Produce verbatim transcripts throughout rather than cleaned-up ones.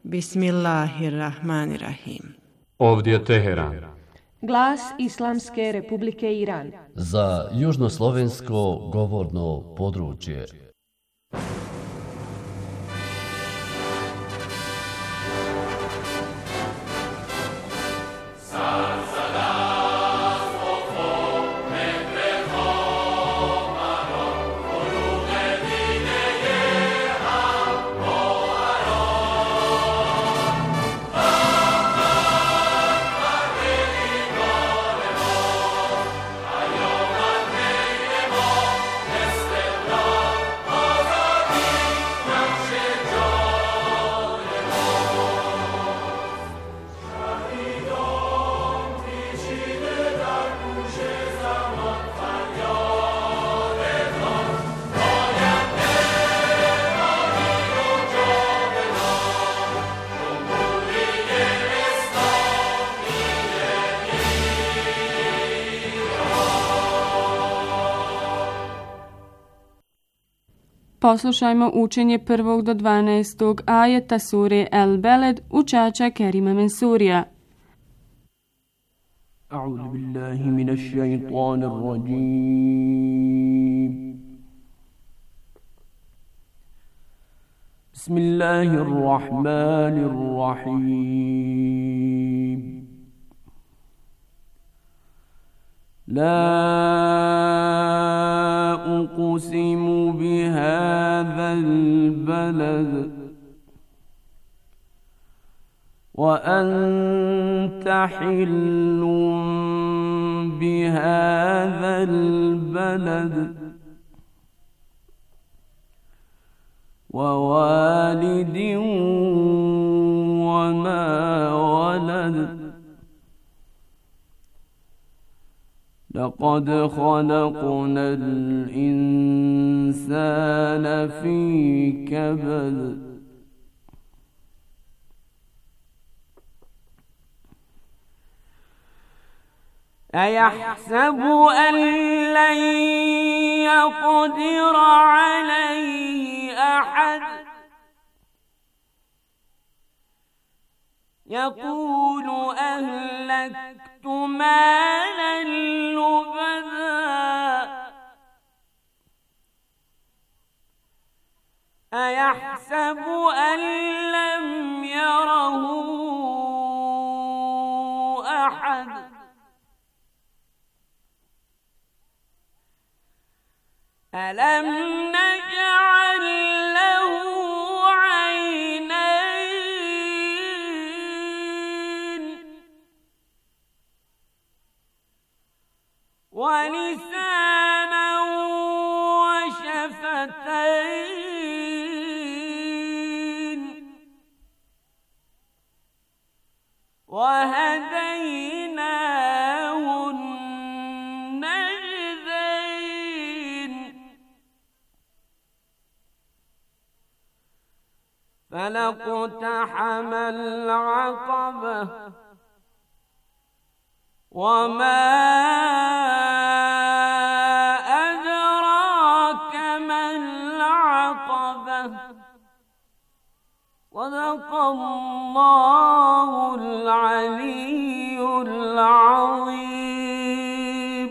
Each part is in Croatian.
Bismillahirrahmanirrahim. Ovdje je Teheran. Glas Islamske Republike Iran. Za južnoslovensko govorno područje. Poslušajmo učenje prvog do dvanaestog ajeta sure El Beled učača Kerima Mensurija. A'udhu billahi minash shaitanir rajim. Bismillahirrahmanirrahim. La uqsimu bihadhal balad wa anta hillun bihadhal balad wa walidin wa ma walad. لقد خلقنا الإنسان في كبد أيحسب أن لن يقدر عليه أحد يقول أهلكت مالا لبدا أيحسب أن لم يره أحد ألم نجعل له عينين ولسانا وشفتين وهديناه النجدين فلاقتحم العقبة وما أدراك ما العقبة صدق الله العلي العظيم.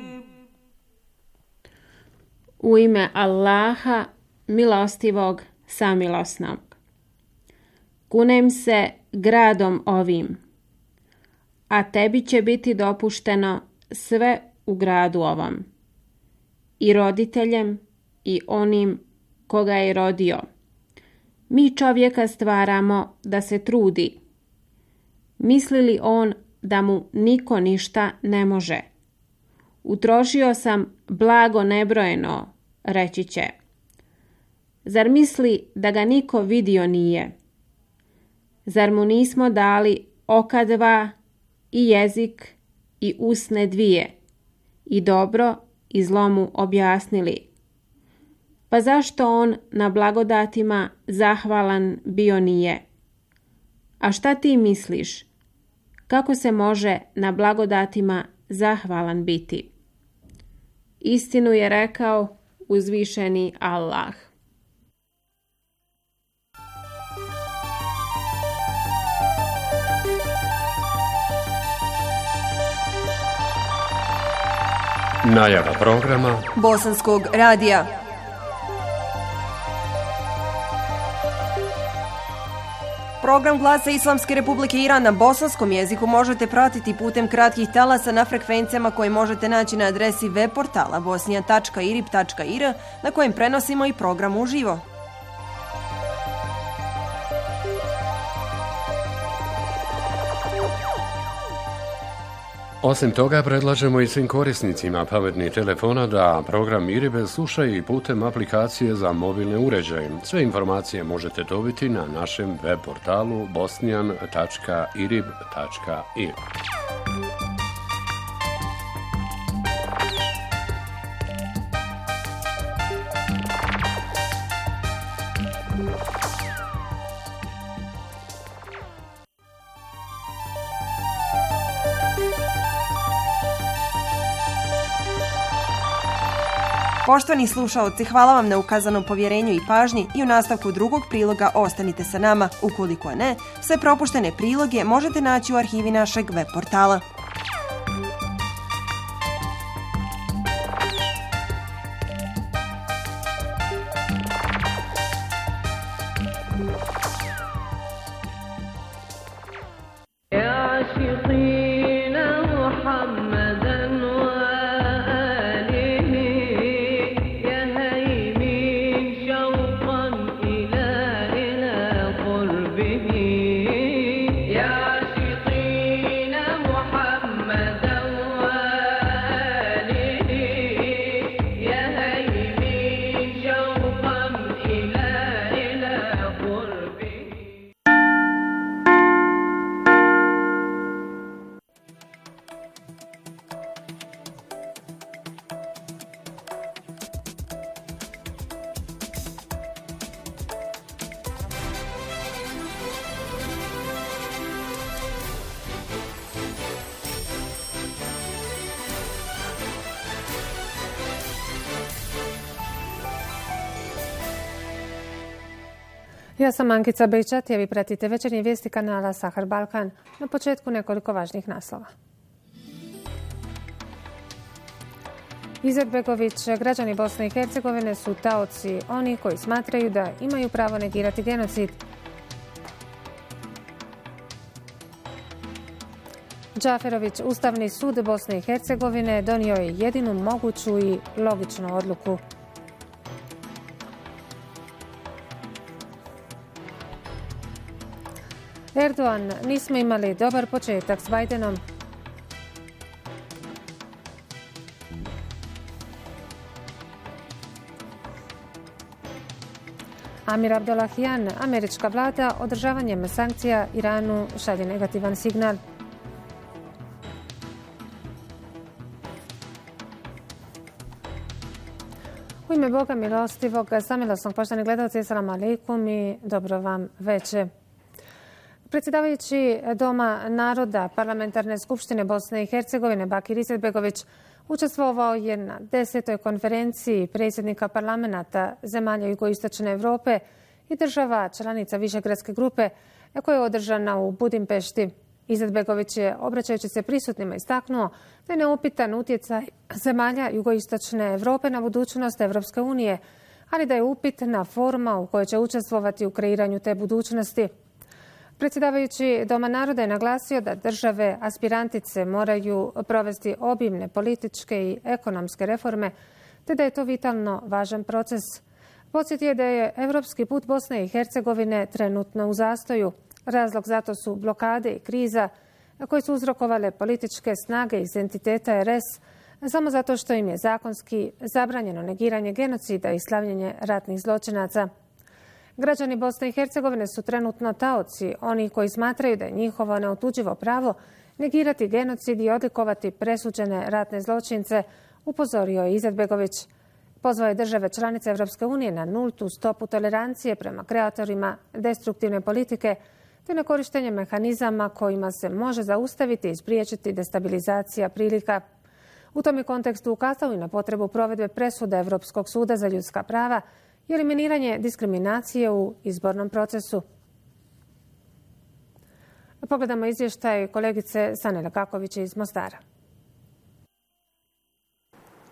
U ime Allaha, milostivog, samilosnog. Kunem se gradom ovim, a tebi će biti dopušteno sve u gradu ovom, i roditeljem i onim koga je rodio. Mi čovjeka stvaramo da se trudi. Misli li on da mu niko ništa ne može? Utrošio sam blago nebrojeno, reći će. Zar misli da ga niko vidio nije? Zar mu nismo dali oka dva i jezik i usne dvije i dobro i zlo mu objasnili? Pa zašto on na blagodatima zahvalan bio nije? A šta ti misliš? Kako se može na blagodatima zahvalan biti? Istinu je rekao uzvišeni Allah. Najava programa Bosanskog radija. Program Glasa Islamske Republike Iran na bosanskom jeziku možete pratiti putem kratkih talasa na frekvencijama koje možete naći na adresi web portala bosnijan tačka irib tačka ir na kojem prenosimo i program uživo. Osim toga, predlažemo i svim korisnicima pametnih telefona da program Iribe slušaju i putem aplikacije za mobilne uređaje. Sve informacije možete dobiti na našem web portalu bosnijan tačka irib tačka ir. Poštovani slušaoci, hvala vam na ukazanom povjerenju i pažnji i u nastavku drugog priloga ostanite sa nama. Ukoliko ne, sve propuštene priloge možete naći u arhivi našeg web portala. Ja sam Ankica Bejčat, a vi pratite večernje vijesti kanala Sahar Balkan. Na početku nekoliko važnih naslova. Izetbegović, građani Bosne i Hercegovine su taoci oni koji smatraju da imaju pravo negirati genocid. Džaferović, Ustavni sud Bosne i Hercegovine donio je jedinu moguću i logičnu odluku. Erdogan, nismo imali dobar početak s Bajdenom. Amir Abdollahian, američka vlada održavanjem sankcija Iranu šalje negativan signal. U ime Boga milostivog, samilosnog, poštovani gledalci, assalamu alaikum i dobro vam veče. Predsjedavajući Doma naroda Parlamentarne skupštine Bosne i Hercegovine Bakir Izetbegović učestvovao je na desetoj konferenciji predsjednika parlamenta zemalja jugoistočne Europe i država članica Višegradske grupe koja je održana u Budimpešti. Izetbegović je, obraćajući se prisutnima, istaknuo da je neupitan utjecaj zemalja jugoistočne Europe na budućnost Europske unije, ali da je upitna forma u kojoj će učestvovati u kreiranju te budućnosti. Predsjedavajući Doma naroda je naglasio da države aspirantice moraju provesti obimne političke i ekonomske reforme, te da je to vitalno važan proces. Podsjetio je da je europski put Bosne i Hercegovine trenutno u zastoju. Razlog zato su blokade i kriza koje su uzrokovale političke snage iz entiteta er es samo zato što im je zakonski zabranjeno negiranje genocida i slavljenje ratnih zločinaca. Građani Bosne i Hercegovine su trenutno taoci, oni koji smatraju da je njihovo neotuđivo pravo negirati genocid i odlikovati presuđene ratne zločince, upozorio je Izetbegović. Pozvao je države članice Europske unije na nultu stopu tolerancije prema kreatorima destruktivne politike, te na korištenje mehanizama kojima se može zaustaviti i spriječiti destabilizacija prilika. U tom je kontekstu ukazao i na potrebu provedbe presude Europskog suda za ljudska prava i eliminiranje diskriminacije u izbornom procesu. Pogledamo izvještaj kolegice Sane Lakaković iz Mostara.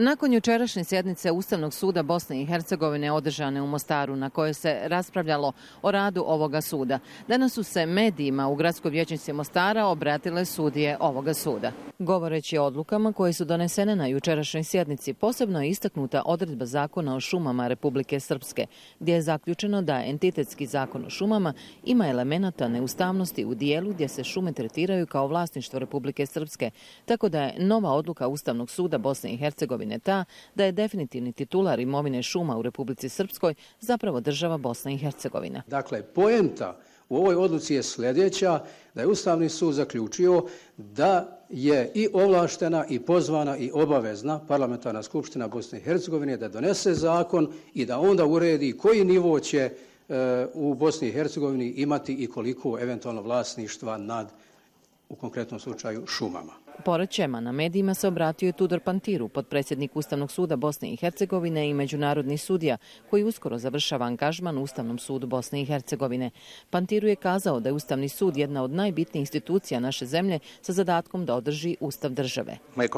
Nakon jučerašnje sjednice Ustavnog suda Bosne i Hercegovine održane u Mostaru na kojoj se raspravljalo o radu ovoga suda, danas su se medijima u gradskoj vijećnici Mostara obratile sudije ovoga suda. Govoreći o odlukama koje su donesene na jučerašnjoj sjednici, posebno je istaknuta odredba Zakona o šumama Republike Srpske, gdje je zaključeno da entitetski zakon o šumama ima elemenata neustavnosti u dijelu gdje se šume tretiraju kao vlasništvo Republike Srpske, tako da je nova odluka Ustavnog suda Bosne i Hercegovine ta da je definitivni titular imovine šuma u Republici Srpskoj zapravo država Bosna i Hercegovina. Dakle, poenta u ovoj odluci je sljedeća, da je Ustavni sud zaključio da je i ovlaštena i pozvana i obavezna Parlamentarna skupština Bosne i Hercegovine da donese zakon i da onda uredi koji nivo će e, u Bosni i Hercegovini imati i koliko eventualno vlasništva nad, u konkretnom slučaju, šumama. Pored Čema, na medijima se obratio i Tudor Pantiru, potpredsjednik Ustavnog suda Bosne i Hercegovine i međunarodni sudija, koji uskoro završava angažman u Ustavnom sudu Bosne i Hercegovine. Pantiru je kazao da je Ustavni sud jedna od najbitnijih institucija naše zemlje sa zadatkom da održi Ustav države.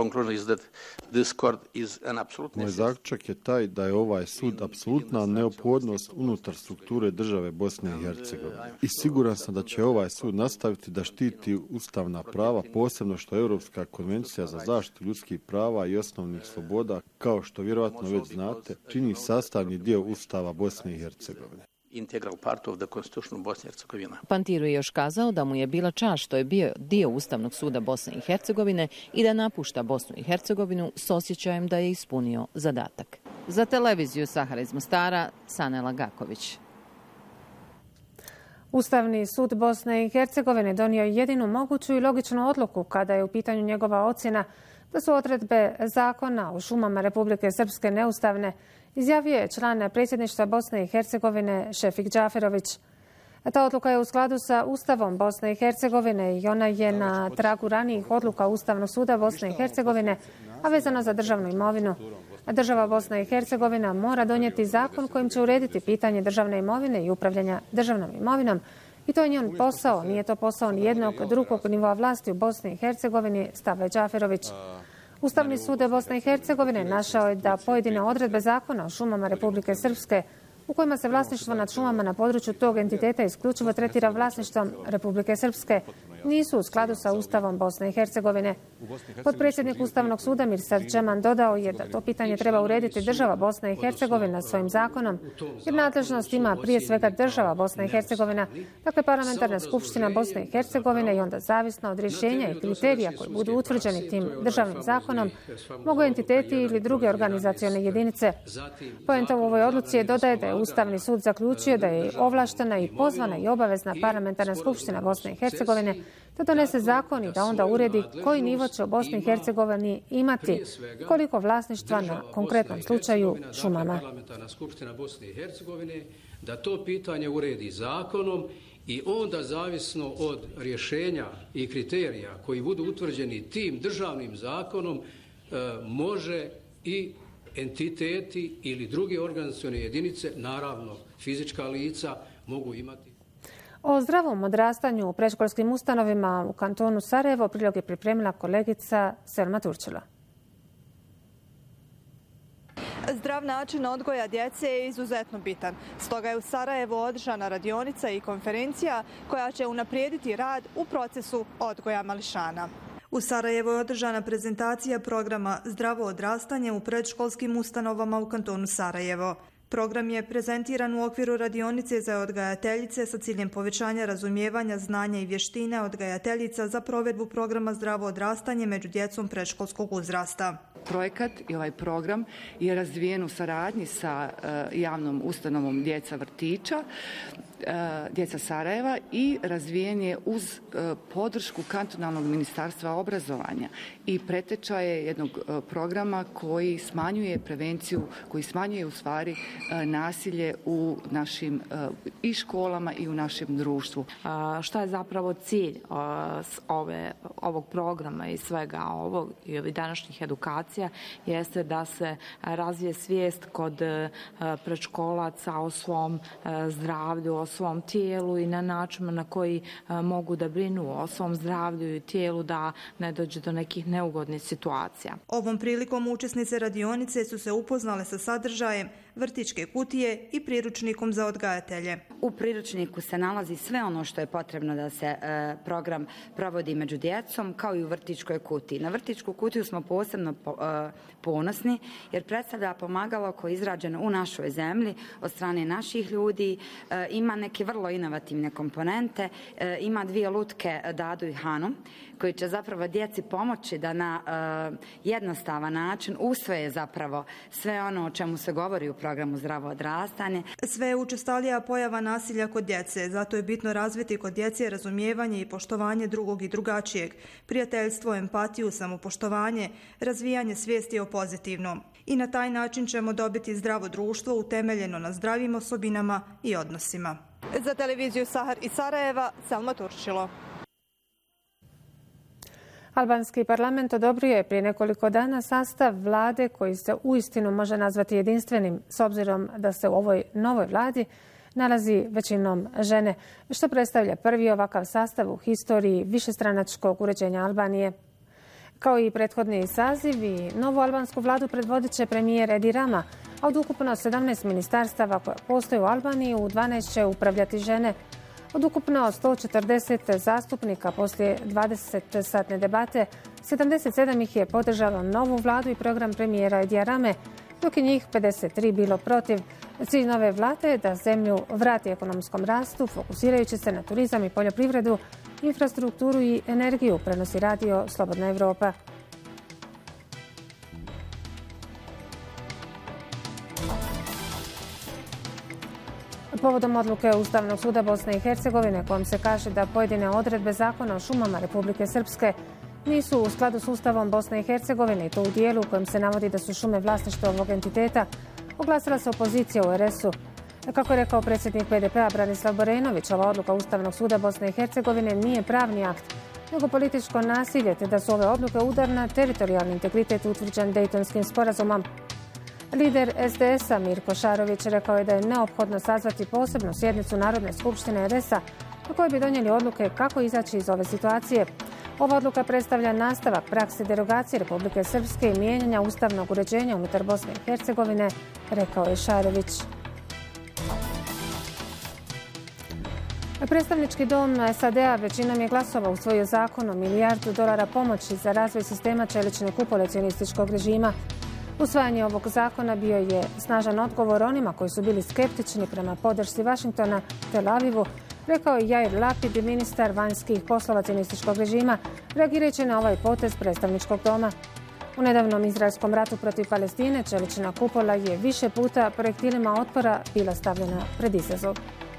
Moj zaključak je taj da je ovaj sud apsolutna neophodnost unutar strukture države Bosne i Hercegovine. I siguran sam da će ovaj sud nastaviti da štiti ustavna prava, posebno što Europska konvencija za zaštitu ljudskih prava i osnovnih sloboda, kao što vjerojatno već znate, čini sastavni dio Ustava Bosne i Hercegovine. Pantiru je još kazao da mu je bila čast što je bio dio Ustavnog suda Bosne i Hercegovine i da napušta Bosnu i Hercegovinu s osjećajem da je ispunio zadatak. Za televiziju Sahara iz Mostara, Sanela Gaković. Ustavni sud Bosne i Hercegovine donio je jedinu moguću i logičnu odluku kada je u pitanju njegova ocjena da su odredbe zakona o šumama Republike Srpske neustavne, izjavio je član predsjedništva Bosne i Hercegovine Šefik Džaferović. Ta odluka je u skladu sa Ustavom Bosne i Hercegovine i ona je na tragu ranijih odluka Ustavnog suda Bosne i Hercegovine, a vezana za državnu imovinu. Država Bosna i Hercegovina mora donijeti zakon kojim će urediti pitanje državne imovine i upravljanja državnom imovinom. I to je njen posao, nije to posao ni jednog drugog nivoa vlasti u Bosni i Hercegovini, stavlja Džaferović. Ustavni sud Bosne i Hercegovine našao je da pojedine odredbe zakona o šumama Republike Srpske, u kojima se vlasništvo nad šumama na području tog entiteta isključivo tretira vlasništvom Republike Srpske, nisu u skladu sa Ustavom Bosne i Hercegovine. Potpredsjednik Ustavnog suda Mirsad Džeman dodao je da to pitanje treba urediti država Bosna i Hercegovina svojim zakonom, jer nadležnost ima prije svega država Bosna i Hercegovina, dakle Parlamentarna skupština Bosne i Hercegovine, i onda zavisno od rješenja i kriterija koji budu utvrđeni tim državnim zakonom, mogu entiteti ili druge organizacione jedinice. Poenta u ovoj odluci je dodaje da je Ustavni sud zaključio da je ovlaštena i pozvana i obavezna Parlamentarna skupština Bosne i Hercegovine da donese zakon i da onda uredi koji nivo će u Bosni i Hercegovini imati, koliko vlasništva na konkretnom slučaju šumama. Parlamentarna skupština Bosne i Hercegovine da to pitanje uredi zakonom i onda zavisno od rješenja i kriterija koji budu utvrđeni tim državnim zakonom može i entiteti ili druge organizacione jedinice, naravno fizička lica, mogu imati. O zdravom odrastanju u predškolskim ustanovima u kantonu Sarajevo prilog je pripremila kolegica Selma Turčila. Zdrav način odgoja djece je izuzetno bitan. Stoga je u Sarajevu održana radionica i konferencija koja će unaprijediti rad u procesu odgoja mališana. U Sarajevu je održana prezentacija programa Zdravo odrastanje u predškolskim ustanovama u kantonu Sarajevo. Program je prezentiran u okviru radionice za odgajateljice sa ciljem povećanja razumijevanja, znanja i vještine odgajateljica za provedbu programa Zdravo odrastanje među djecom predškolskog uzrasta. Projekat i ovaj program je razvijen u saradnji sa javnom ustanovom Djeca vrtića, Djeca Sarajeva i razvijen je uz podršku kantonalnog ministarstva obrazovanja i preteča je jednog programa koji smanjuje prevenciju, koji smanjuje u stvari nasilje u našim i školama i u našem društvu. Šta je zapravo cilj ove, ovog programa i svega ovog i ovih današnjih edukacija? situacija jeste da se razvije svijest kod predškolaca o svom zdravlju, o svom tijelu i na način na koji mogu da brinu o svom zdravlju i tijelu da ne dođe do nekih neugodnih situacija. Ovom prilikom učesnice radionice su se upoznale sa sadržajem vrtićke kutije i priručnikom za odgajatelje. U priručniku se nalazi sve ono što je potrebno da se e, program provodi među djecom, kao i u vrtićkoj kutiji. Na vrtićku kutiju smo posebno po, e, ponosni jer predstavlja pomagalo koje je izrađeno u našoj zemlji od strane naših ljudi, e, ima neke vrlo inovativne komponente, e, ima dvije lutke Dadu i Hanu koji će zapravo djeci pomoći da na e, jednostavan način usvoje zapravo sve ono o čemu se govori u programu Zdravo odrastanje. Sve je učestalija pojava nasilja kod djece, zato je bitno razviti kod djece razumijevanje i poštovanje drugog i drugačijeg, prijateljstvo, empatiju, samopoštovanje, razvijanje svijesti o pozitivnom. I na taj način ćemo dobiti zdravo društvo utemeljeno na zdravim osobinama i odnosima. Za televiziju Sahar iz Sarajeva, Selma Turčilo. Albanski parlament odobrio je prije nekoliko dana sastav vlade koji se uistinu može nazvati jedinstvenim, s obzirom da se u ovoj novoj vladi nalazi većinom žene, što predstavlja prvi ovakav sastav u historiji višestranačkog uređenja Albanije. Kao i prethodni sazivi, novu albansku vladu predvodit će premijer Edi Rama, a od ukupno sedamnaest ministarstava koje postoje u Albaniji, u dvanaest će upravljati žene. Od ukupno sto četrdeset zastupnika poslije dvadesetosatne debate, sedamdeset sedam ih je podržalo novu vladu i program premijera Edija Rame, dok je njih pedeset tri bilo protiv. Cilj nove vlade je da zemlju vrati ekonomskom rastu, fokusirajući se na turizam i poljoprivredu, infrastrukturu i energiju, prenosi radio Slobodna Evropa. Povodom odluke Ustavnog suda Bosne i Hercegovine kojom se kaže da pojedine odredbe Zakona o šumama Republike Srpske nisu u skladu s Ustavom Bosne i Hercegovine i to u dijelu u kojem se navodi da su šume vlasništvo ovog entiteta, oglasila se opozicija u er es u. Kako je rekao predsjednik pe de pe a Branislav Borenović, ova odluka Ustavnog suda Bosne i Hercegovine nije pravni akt, nego političko nasilje, te da su ove odluke udar na teritorijalni integritet utvrđen Dejtonskim sporazumom. Lider es de es a Mirko Šarović rekao je da je neophodno sazvati posebnu sjednicu Narodne skupštine er es a na kojoj bi donijeli odluke kako izaći iz ove situacije. Ova odluka predstavlja nastavak prakse derogacije Republike Srpske i mijenjanja ustavnog uređenja unutar Bosne i Hercegovine, rekao je Šarović. Predstavnički dom es a de a većinom je glasova usvojio zakon o milijardu dolara pomoći za razvoj sistema čelične kupole cionističkog režima. Usvajanje ovog zakona bio je snažan odgovor onima koji su bili skeptični prema podršci Vašingtona Tel Avivu, rekao je Jair Lapid, ministar vanjskih poslova cionističkog režima, reagirajući na ovaj potez predstavničkog doma. U nedavnom izraelskom ratu protiv Palestine čelična kupola je više puta projektilima otpora bila stavljena pred izazov.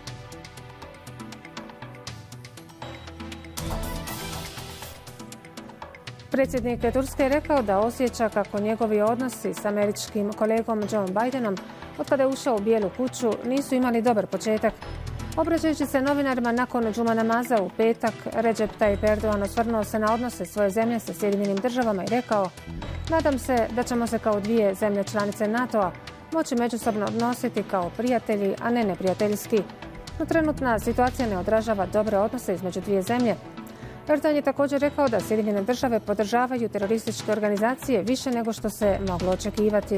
Predsjednik Turske je rekao da osjeća kako njegovi odnosi s američkim kolegom Joe Bidenom od kada je ušao u Bijelu kuću nisu imali dobar početak. Obraćajući se novinarima nakon džuma namaza u petak, Recep Tayyip Erdogan osvrnuo se na odnose svoje zemlje sa Sjedinjenim državama i rekao: "Nadam se da ćemo se kao dvije zemlje članice NATO-a moći međusobno odnositi kao prijatelji, a ne neprijateljski. No trenutna situacija ne odražava dobre odnose između dvije zemlje." Erdogan je također rekao da Sjedinjene države podržavaju terorističke organizacije više nego što se moglo očekivati.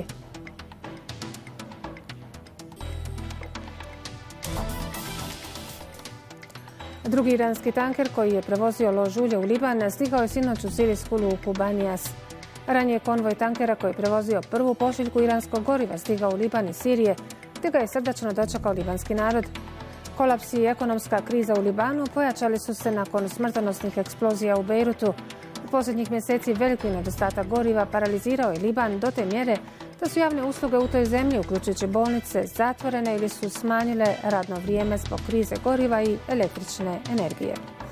Drugi iranski tanker koji je prevozio lož ulje u Liban stigao je sinoć u sirijsku luku Banijas. Ranije konvoj tankera koji je prevozio prvu pošiljku iranskog goriva stigao u Liban iz Sirije, gdje ga je srdačno dočekao libanski narod. Kolaps i ekonomska kriza u Libanu pojačali su se nakon smrtonosnih eksplozija u Bejrutu. U posljednjih mjeseci veliki nedostatak goriva paralizirao je Liban do te mjere da su javne usluge u toj zemlji, uključujući bolnice, zatvorene ili su smanjile radno vrijeme zbog krize goriva i električne energije.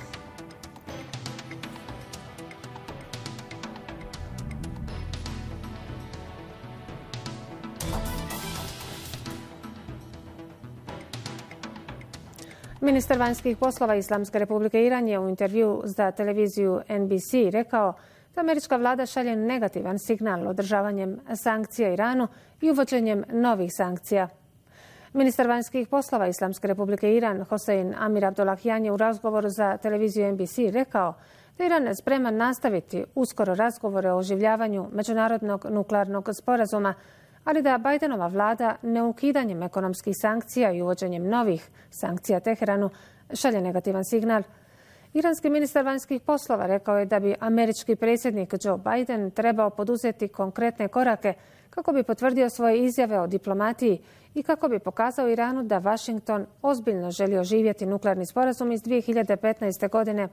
Ministar vanjskih poslova Islamske Republike Iran je u intervju za televiziju en bi si rekao da američka vlada šalje negativan signal održavanjem sankcija Iranu i uvođenjem novih sankcija. Ministar vanjskih poslova Islamske republike Iran, Hossein Amir Abdollahian, je u razgovoru za televiziju N B C rekao da Iran je spreman nastaviti uskoro razgovore o oživljavanju međunarodnog nuklearnog sporazuma, ali da Bidenova vlada neukidanjem ekonomskih sankcija i uvođenjem novih sankcija Teheranu šalje negativan signal. Iranski ministar vanjskih poslova rekao je da bi američki predsjednik Joe Biden trebao poduzeti konkretne korake kako bi potvrdio svoje izjave o diplomatiji i kako bi pokazao Iranu da Washington ozbiljno želi oživjeti nuklearni sporazum iz dvije hiljade petnaeste. godine.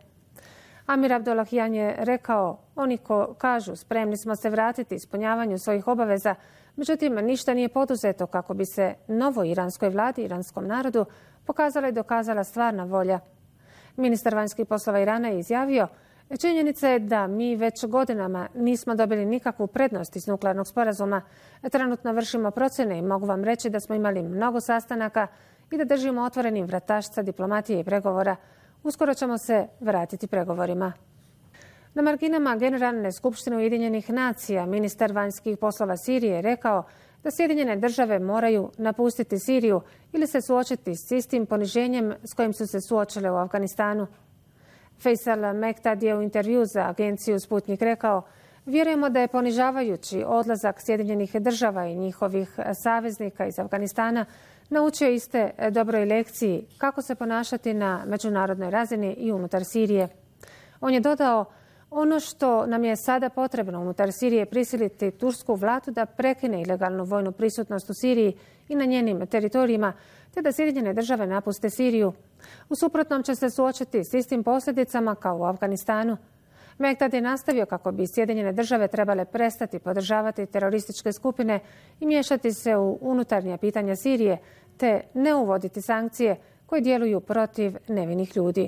Amir Abdollahian je rekao, oni ko kažu spremni smo se vratiti ispunjavanju svojih obaveza, međutim ništa nije poduzeto kako bi se novoj iranskoj vladi, iranskom narodu, pokazala i dokazala stvarna volja. Ministar vanjskih poslova Irana je izjavio, činjenica je da mi već godinama nismo dobili nikakvu prednost iz nuklearnog sporazuma. Trenutno vršimo procjene i mogu vam reći da smo imali mnogo sastanaka i da držimo otvorenim vratašca diplomatije i pregovora. Uskoro ćemo se vratiti pregovorima. Na marginama Generalne skupštine Ujedinjenih nacija ministar vanjskih poslova Sirije je rekao da Sjedinjene države moraju napustiti Siriju ili se suočiti s istim poniženjem s kojim su se suočile u Afganistanu. Faisal Mektad je u intervju za agenciju Sputnik rekao, vjerujemo da je ponižavajući odlazak Sjedinjenih država i njihovih saveznika iz Afganistana naučio iste dobroj lekciji kako se ponašati na međunarodnoj razini i unutar Sirije. On je dodao, ono što nam je sada potrebno unutar Sirije prisiliti tursku vladu da prekine ilegalnu vojnu prisutnost u Siriji i na njenim teritorijima, te da Sjedinjene države napuste Siriju. U suprotnom će se suočiti s istim posljedicama kao u Afganistanu. Mektad je nastavio kako bi Sjedinjene države trebale prestati podržavati terorističke skupine i miješati se u unutarnja pitanja Sirije, te ne uvoditi sankcije koje djeluju protiv nevinih ljudi.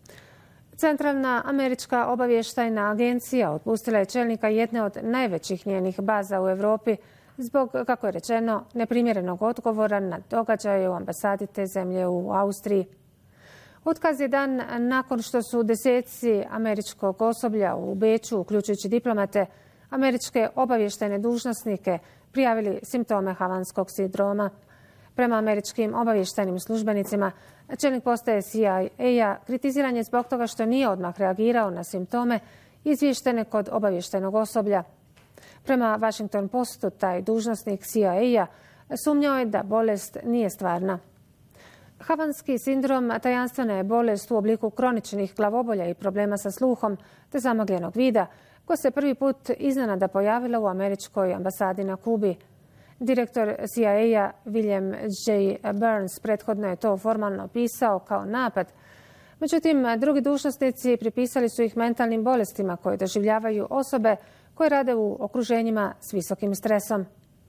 Centralna američka obavještajna agencija otpustila je čelnika jedne od najvećih njenih baza u Europi zbog, kako je rečeno, neprimjerenog odgovora na događaje u ambasadi te zemlje u Austriji. Otkaz je dan nakon što su deseci američkog osoblja u Beču, uključujući diplomate, američke obavještajne dužnosnike, prijavili simptome havanskog sindroma. Prema američkim obavještajnim službenicima, čelnik postaje C I A-a kritiziran je zbog toga što nije odmah reagirao na simptome izvještene kod obavještajnog osoblja. Prema Washington Postu, taj dužnosnik C I A-a sumnjao je da bolest nije stvarna. Havanski sindrom tajanstvena je bolest u obliku kroničnih glavobolja i problema sa sluhom te zamagljenog vida, koja se prvi put iznenada pojavila u američkoj ambasadi na Kubi. Direktor C I A-a William J. Burns prethodno je to formalno opisao kao napad. Međutim, drugi dužnosnici pripisali su ih mentalnim bolestima koje doživljavaju osobe koje rade u okruženjima s visokim stresom.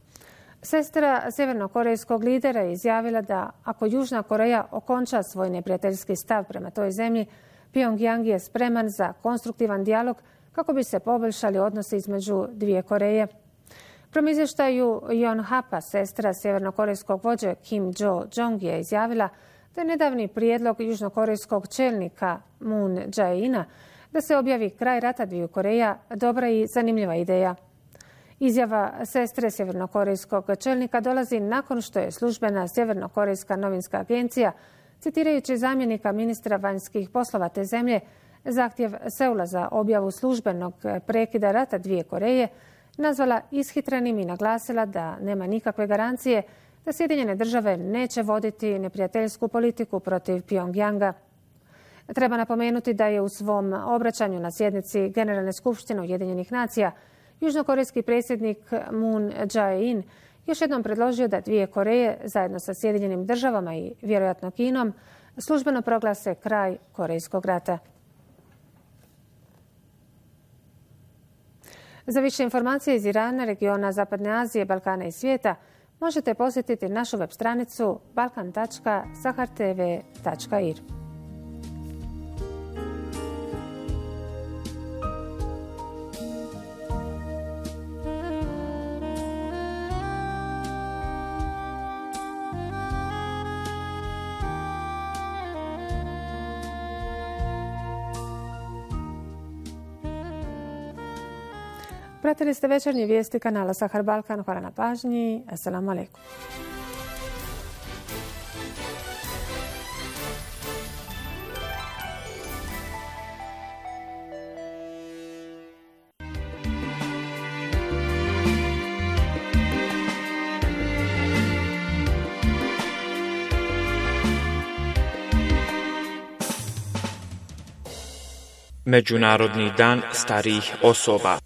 Sestra sjevernokorejskog lidera je izjavila da ako Južna Koreja okonča svoj neprijateljski stav prema toj zemlji, Pyongyang je spreman za konstruktivan dijalog kako bi se poboljšali odnosi između dvije Koreje. Prema izvještaju Yonhapa, sestra sjevernokorejskog vođe Kim Jo-jong je izjavila da je nedavni prijedlog južnokorejskog čelnika Moon Jae-ina da se objavi kraj rata dviju Koreja dobra i zanimljiva ideja. Izjava sestre sjevernokorejskog čelnika dolazi nakon što je službena sjevernokorejska novinska agencija, citirajući zamjenika ministra vanjskih poslova te zemlje, zahtjev Seula za objavu službenog prekida rata dvije Koreje nazvala ishitrenim i naglasila da nema nikakve garancije da Sjedinjene države neće voditi neprijateljsku politiku protiv Pyongyanga. Treba napomenuti da je u svom obraćanju na sjednici Generalne skupštine Ujedinjenih nacija južnokorejski predsjednik Moon Jae-in još jednom predložio da dvije Koreje zajedno sa Sjedinjenim državama i vjerojatno Kinom službeno proglase kraj Korejskog rata. Za više informacije iz Irana, regiona Zapadne Azije, Balkana i svijeta možete posjetiti našu web stranicu balkan tačka sahar t v tačka i r. Pratili ste večernje vijesti kanala Sahar Balkan. Hvala na pažnji. Assalamu alaikum. Međunarodni dan starijih osoba.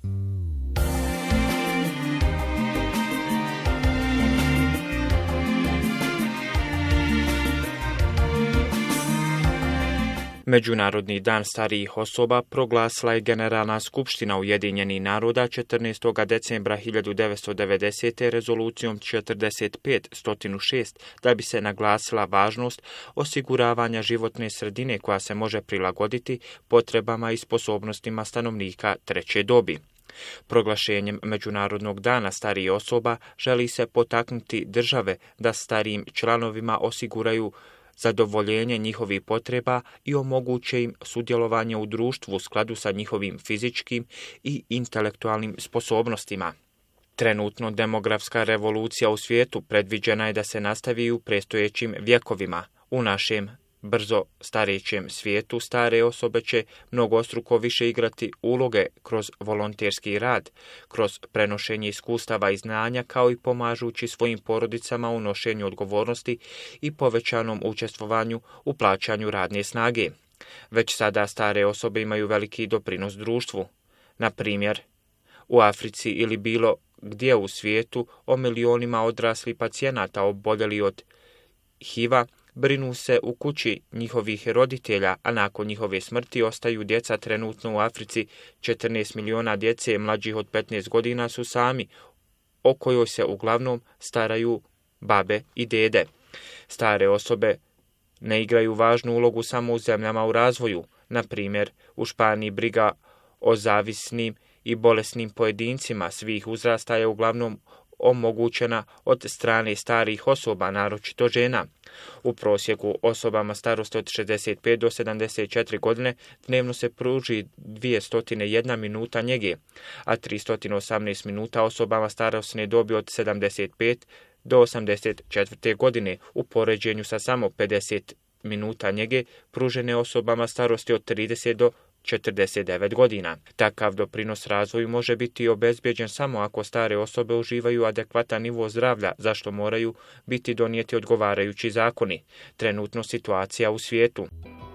Međunarodni dan starijih osoba proglasila je Generalna skupština Ujedinjenih naroda četrnaestog decembra hiljadu devetsto devedesete. rezolucijom četrdeset pet stotina šest da bi se naglasila važnost osiguravanja životne sredine koja se može prilagoditi potrebama i sposobnostima stanovnika treće dobi. Proglašenjem Međunarodnog dana starijih osoba želi se potaknuti države da starijim članovima osiguraju zadovoljenje njihovih potreba i omoguće im sudjelovanje u društvu u skladu sa njihovim fizičkim i intelektualnim sposobnostima. Trenutno demografska revolucija u svijetu predviđena je da se nastavi u predstojećim vjekovima. U našem brzo starećem svijetu stare osobe će mnogostruko više igrati uloge kroz volonterski rad, kroz prenošenje iskustava i znanja, kao i pomažući svojim porodicama u nošenju odgovornosti i povećanom učestvovanju u plaćanju radne snage. Već sada stare osobe imaju veliki doprinos društvu. Na primjer, u Africi ili bilo gdje u svijetu o milionima odraslih pacijenata oboljeli od H I V-a brinu se u kući njihovih roditelja, a nakon njihove smrti ostaju djeca. Trenutno u Africi četrnaest miliona djece mlađih od petnaest godina su sami, o kojoj se uglavnom staraju babe i dede. Stare osobe ne igraju važnu ulogu samo u zemljama u razvoju. Na primjer, u Španiji briga o zavisnim i bolesnim pojedincima svih uzrasta je uglavnom omogućena od strane starih osoba, naročito žena. U prosjeku osobama starosti od šezdeset pet do sedamdeset četiri godine dnevno se pruži dvjesto jedna minuta njege, a tristo osamnaest minuta osobama starosne dobi od sedamdeset pet do osamdeset četiri godine, u poređenju sa samo pedeset minuta njege pružene osobama starosti od trideset do četrdeset devet godina. Takav doprinos razvoju može biti obezbeđen samo ako stare osobe uživaju adekvatan nivo zdravlja, za što moraju biti donijeti odgovarajući zakoni. Trenutno situacija u svijetu.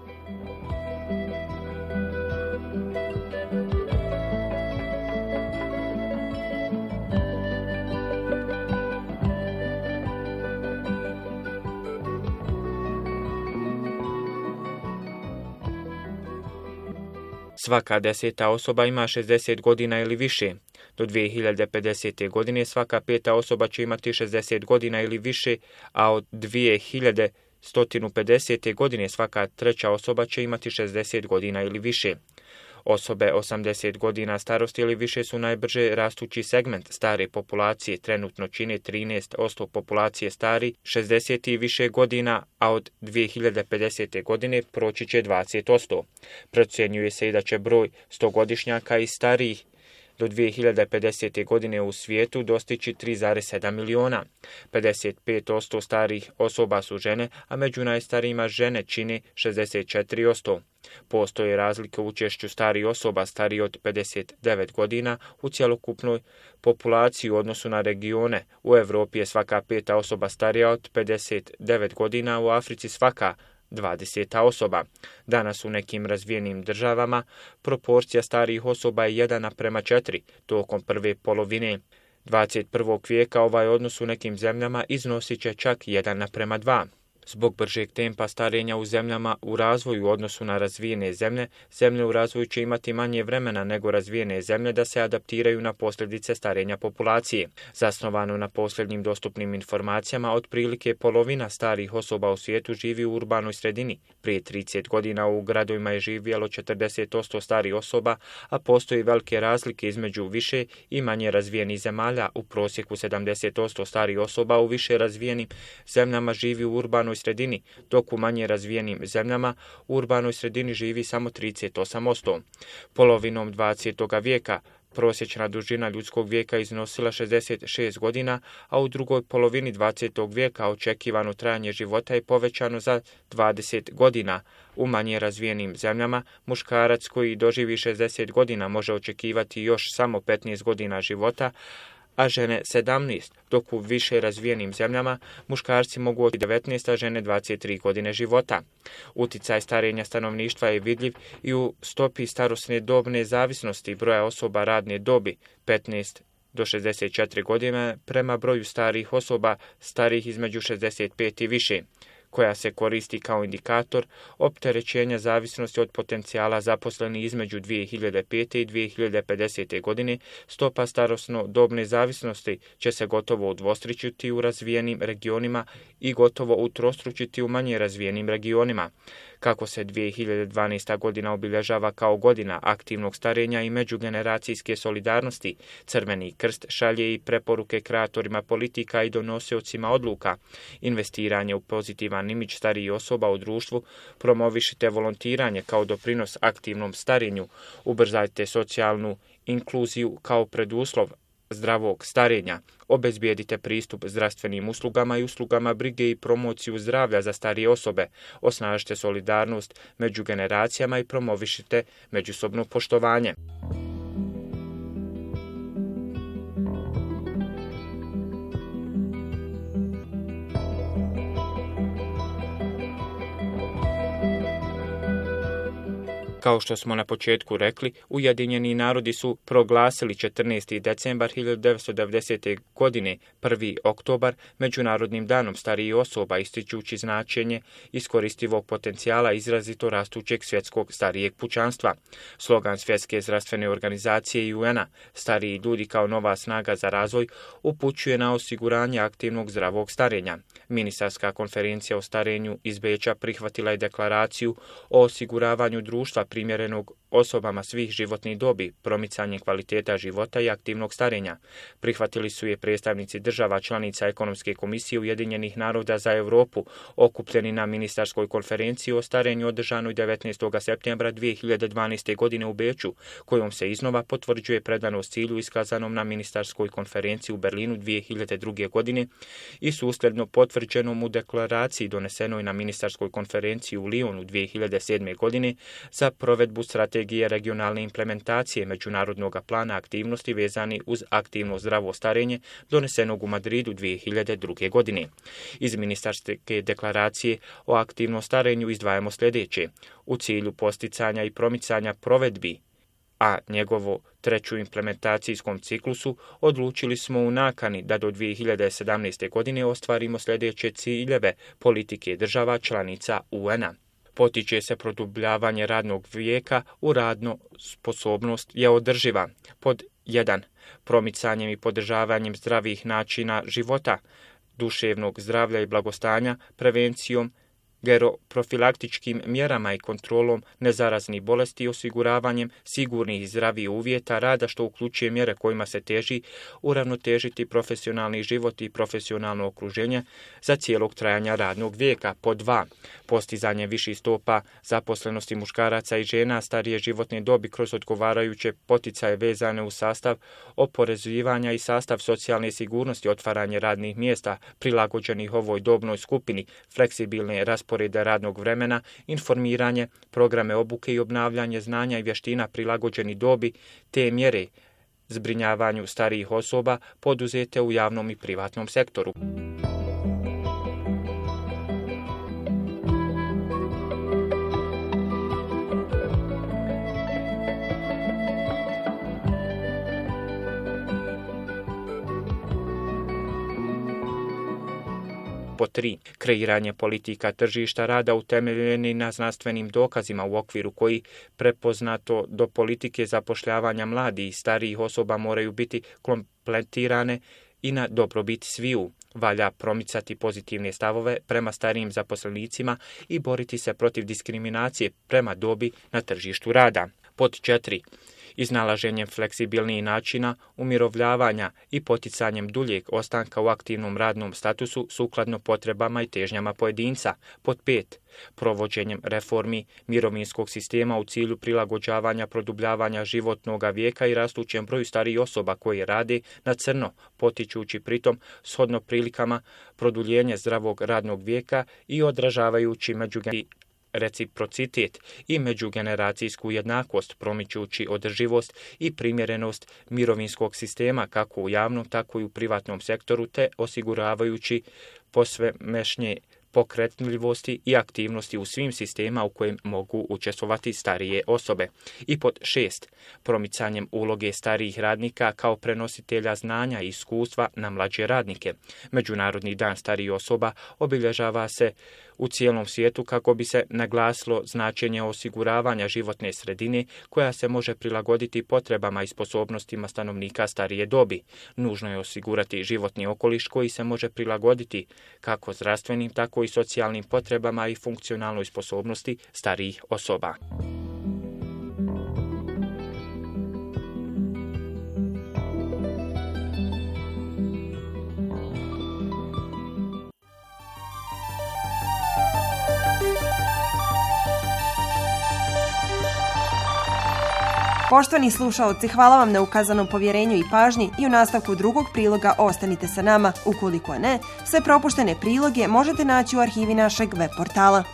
Svaka deseta osoba ima šezdeset godina ili više. Do dvije hiljade pedesete. godine svaka peta osoba će imati šezdeset godina ili više, a od dvije hiljade pedesete. godine svaka treća osoba će imati šezdeset godina ili više. Osobe osamdeset godina starosti ili više su najbrže rastući segment stare populacije, trenutno čine trinaest posto populacije stari šezdeset i više godina, a od dvije hiljade pedesete. godine proći će dvadeset posto. Procjenjuje se i da će broj stogodišnjaka i starijih do dvije hiljade pedesete. godine u svijetu dostići tri zarez sedam miliona. pedeset pet posto starih osoba su žene, a među najstarijima žene čine šezdeset četiri posto. Postoje razlike u učešću starih osoba stariji od pedeset devet godina u cjelokupnoj populaciji u odnosu na regione. U Europi je svaka peta osoba starija od pedeset devet godina, u Africi svaka dvadeseta osoba. Danas u nekim razvijenim državama proporcija starijih osoba je jedan naprema četiri. Tokom prve polovine dvadeset prvog vijeka ovaj odnos u nekim zemljama iznosit će čak jedan naprema dva. Zbog bržeg tempa starenja u zemljama u razvoju u odnosu na razvijene zemlje, zemlje u razvoju će imati manje vremena nego razvijene zemlje da se adaptiraju na posljedice starenja populacije. Zasnovano na posljednjim dostupnim informacijama, otprilike polovina starih osoba u svijetu živi u urbanoj sredini. Prije trideset godina u gradovima je živjelo četrdeset posto starih osoba, a postoji velike razlike između više i manje razvijenih zemalja. U prosjeku sedamdeset posto starih osoba u više razvijenim zemljama živi u urbanoj sredini, dok u manje razvijenim zemljama u urbanoj sredini živi samo trideset osam posto. Polovinom dvadesetog vijeka Prosječna dužina ljudskog vijeka iznosila šezdeset šest godina, a u drugoj polovini dvadesetog vijeka očekivano trajanje života je povećano za dvadeset godina. U manje razvijenim zemljama muškarac koji doživi šezdeset godina može očekivati još samo petnaest godina života, a žene sedamnaest, dok u više razvijenim zemljama muškarci mogu očekivati devetnaest, a žene dvadeset tri godine života. Uticaj starenja stanovništva je vidljiv i u stopi starosne dobne zavisnosti broja osoba radne dobi petnaest do šezdeset četiri godine prema broju starih osoba starih između šezdeset pet i više, koja se koristi kao indikator opterećenja zavisnosti od potencijala zaposlenih između dvije hiljade pete i dvije hiljade pedesete. godine. Stopa starosno dobne zavisnosti će se gotovo udvostručiti u razvijenim regionima i gotovo utrostručiti u manje razvijenim regionima. Kako se dvije hiljade dvanaesta. godina obilježava kao godina aktivnog starenja i međugeneracijske solidarnosti, Crveni krst šalje i preporuke kreatorima politika i donosiocima odluka. Investiranje u pozitivan imidž starijih osoba u društvu, promovišite volontiranje kao doprinos aktivnom starenju, ubrzajte socijalnu inkluziju kao preduslov zdravog starenja, obezbijedite pristup zdravstvenim uslugama i uslugama brige i promociju zdravlja za starije osobe, osnažite solidarnost među generacijama i promovišite međusobno poštovanje. Kao što smo na početku rekli, Ujedinjeni narodi su proglasili četrnaesti decembar hiljadu devetsto devedesete. godine, prvi oktobar, Međunarodnim danom starijih osoba, ističući značenje iskoristivog potencijala izrazito rastućeg svjetskog starijeg pučanstva. Slogan Svjetske zdravstvene organizacije i U N-a, stariji ljudi kao nova snaga za razvoj, upućuje na osiguranje aktivnog zdravog starenja. Ministarska konferencija o starenju iz Beča prihvatila je deklaraciju o osiguravanju društva primjerenog osobama svih životnih dobi, promicanje kvaliteta života i aktivnog starenja. Prihvatili su je predstavnici država članica Ekonomske komisije Ujedinjenih naroda za Europu, okupljeni na ministarskoj konferenciji o starenju održanoj devetnaestog septembra dvije hiljade dvanaeste. godine u Beču, kojom se iznova potvrđuje predanost cilju iskazanom na ministarskoj konferenciji u Berlinu dvije hiljade druge. godine i susljedno potvrđenom u deklaraciji donesenoj na ministarskoj konferenciji u Lyonu dvije hiljade sedme. godine za provedbu strategije regionalne implementacije međunarodnog plana aktivnosti vezani uz aktivno zdravo starenje donesenog u Madridu dvije hiljade druge. godine. Iz ministarske deklaracije o aktivnom starenju izdvajamo sljedeće. U cilju posticanja i promicanja provedbi, a njegovo treću implementacijskom ciklusu, odlučili smo u nakani da do dvije hiljade sedamnaeste. godine ostvarimo sljedeće ciljeve politike država članica U N-a. Potiče se produbljavanje radnog vijeka u radno sposobnost je održiva. Pod jedan. Promicanjem i podržavanjem zdravih načina života, duševnog zdravlja i blagostanja, prevencijom, geroprofilaktičkim mjerama i kontrolom nezaraznih bolesti i osiguravanjem sigurnih i zdravih uvjeta rada, što uključuje mjere kojima se teži uravnotežiti profesionalni život i profesionalno okruženje za cijelog trajanja radnog vijeka. Po dva. Postizanje viših stopa zaposlenosti muškaraca i žena starije životne dobi kroz odgovarajuće poticaje vezane u sastav oporezivanja i sastav socijalne sigurnosti, otvaranje radnih mjesta prilagođenih ovoj dobnoj skupini, fleksibilne rasporede radnog vremena, informiranje, programe obuke i obnavljanje znanja i vještina prilagođeni dobi, te mjere zbrinjavanju starijih osoba poduzete u javnom i privatnom sektoru. Po tri. Kreiranje politika tržišta rada utemeljeni na znanstvenim dokazima u okviru koji prepoznato do politike zapošljavanja mladih i starijih osoba moraju biti kompletirane i na dobrobit sviju. Valja promicati pozitivne stavove prema starijim zaposlenicima i boriti se protiv diskriminacije prema dobi na tržištu rada. Pod četiri. iznalaženjem fleksibilnijih načina umirovljavanja i poticanjem duljeg ostanka u aktivnom radnom statusu sukladno potrebama i težnjama pojedinca. Pod pet. Provođenjem reformi mirovinskog sistema u cilju prilagođavanja produbljavanja životnog vijeka i rastućem broju starijih osoba koji rade na crno, potičući pritom shodno prilikama produljenje zdravog radnog vijeka i odražavajući međugeneracijski reciprocitet i međugeneracijsku jednakost, promičući održivost i primjerenost mirovinskog sistema kako u javnom, tako i u privatnom sektoru, te osiguravajući posvemešnje pokretljivosti i aktivnosti u svim sistema u kojem mogu učestvovati starije osobe. I pod šest. Promicanjem uloge starijih radnika kao prenositelja znanja i iskustva na mlađe radnike. Međunarodni dan starijih osoba obilježava se u cijelom svijetu kako bi se naglasilo značenje osiguravanja životne sredine koja se može prilagoditi potrebama i sposobnostima stanovnika starije dobi. Nužno je osigurati životni okoliš koji se može prilagoditi kako zdravstvenim, tako i socijalnim potrebama i funkcionalnoj sposobnosti starijih osoba. Poštovani slušaoci, hvala vam na ukazanom povjerenju i pažnji i u nastavku drugog priloga ostanite sa nama. Ukoliko ne, sve propuštene priloge možete naći u arhivi našeg web portala.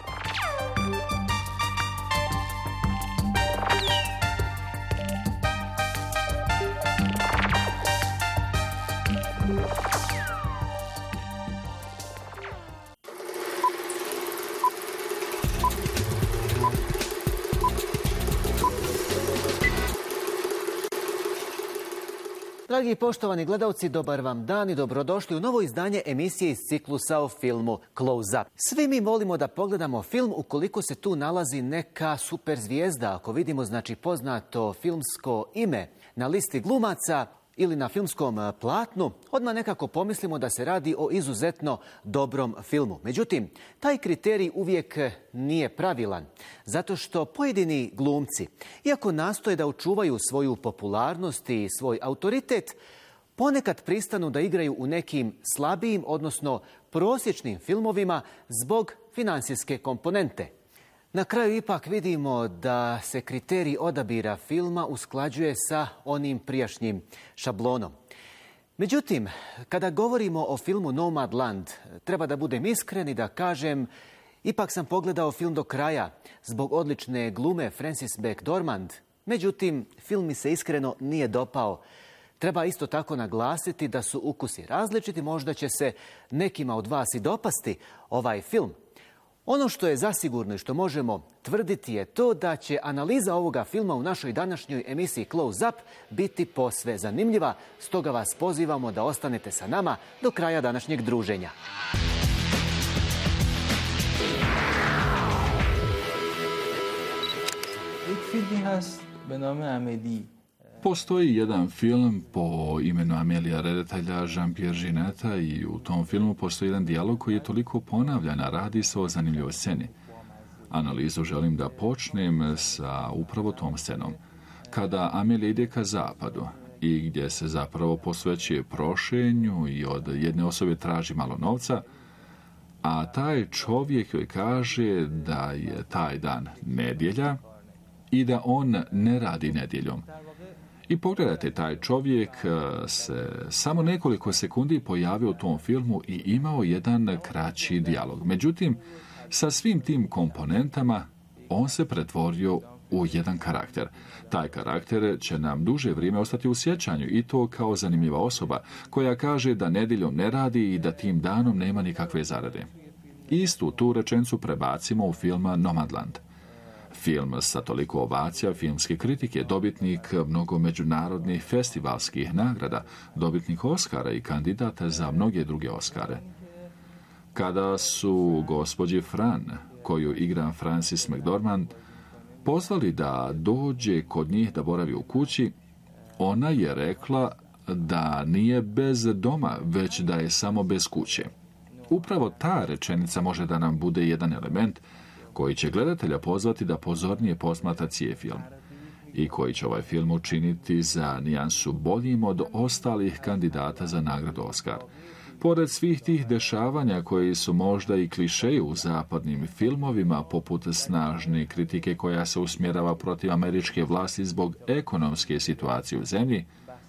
Dragi i poštovani gledalci, dobar vam dan i dobrodošli u novo izdanje emisije iz ciklusa o filmu Close Up. Svi mi volimo da pogledamo film ukoliko se tu nalazi neka super zvijezda. Ako vidimo znači poznato filmsko ime na listi glumaca ili na filmskom platnu, odmah nekako pomislimo da se radi o izuzetno dobrom filmu. Međutim, taj kriterij uvijek nije pravilan, zato što pojedini glumci, iako nastoje da očuvaju svoju popularnost i svoj autoritet, ponekad pristanu da igraju u nekim slabijim, odnosno prosječnim filmovima zbog financijske komponente. Na kraju ipak vidimo da se kriterij odabira filma usklađuje sa onim prijašnjim šablonom. Međutim, kada govorimo o filmu Nomadland, treba da budem iskren i da kažem, ipak sam pogledao film do kraja zbog odlične glume Frances McDormand. Međutim, film mi se iskreno nije dopao. Treba isto tako naglasiti da su ukusi različiti, možda će se nekima od vas i dopasti ovaj film. Ono što je zasigurno i što možemo tvrditi je to da će analiza ovoga filma u našoj današnjoj emisiji Close Up biti posve zanimljiva, stoga vas pozivamo da ostanete sa nama do kraja današnjeg druženja. Postoji jedan film po imenu Amelija redatelja Jean-Pierre Gineta i u tom filmu postoji jedan dijalog koji je toliko ponavljan, a radi se o zanimljivoj sceni. Analizu želim da počnem sa upravo tom scenom. Kada Amelija ide ka zapadu i gdje se zapravo posvećuje prošenju i od jedne osobe traži malo novca, a taj čovjek joj kaže da je taj dan nedjelja i da on ne radi nedjeljom. I pogledajte, taj čovjek se samo nekoliko sekundi pojavio u tom filmu i imao jedan kraći dijalog. Međutim, sa svim tim komponentama on se pretvorio u jedan karakter. Taj karakter će nam duže vrijeme ostati u sjećanju i to kao zanimljiva osoba koja kaže da nedjeljom ne radi i da tim danom nema nikakve zarade. Istu tu rečenicu prebacimo u film Nomadland. Film sa toliko ovacija filmske kritike, dobitnik mnogo međunarodnih festivalskih nagrada, dobitnik Oscara i kandidata za mnoge druge Oscare. Kada su gospođi Fran, koju igra Frances McDormand, pozvali da dođe kod njih da boravi u kući, ona je rekla da nije bez doma, već da je samo bez kuće. Upravo ta rečenica može da nam bude jedan element koji će gledatelja pozvati da pozornije posmatra cijeli film. i koji će ovaj film učiniti za nijansu boljim od ostalih kandidata za nagradu Oscar. Pored svih tih dešavanja koji su možda i klišeji u zapadnim filmovima, poput snažne kritike koja se usmjerava protiv američke vlasti zbog ekonomske situacije u zemlji,